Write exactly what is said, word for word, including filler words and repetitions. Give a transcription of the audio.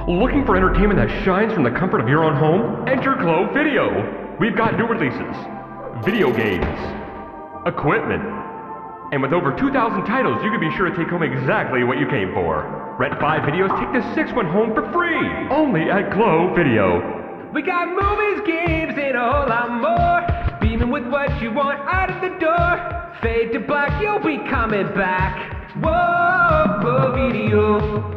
Looking for entertainment that shines from the comfort of your own home? Enter Glow Video. We've got new releases, video games, equipment, and with over two thousand titles, you can be sure to take home exactly what you came for. Rent five videos, take the sixth one home for free, only at Glow Video. We got movies, games, and a whole lot more. Beaming with what you want out of the door. Fade to black, you'll be coming back. Whoa, Glow Video.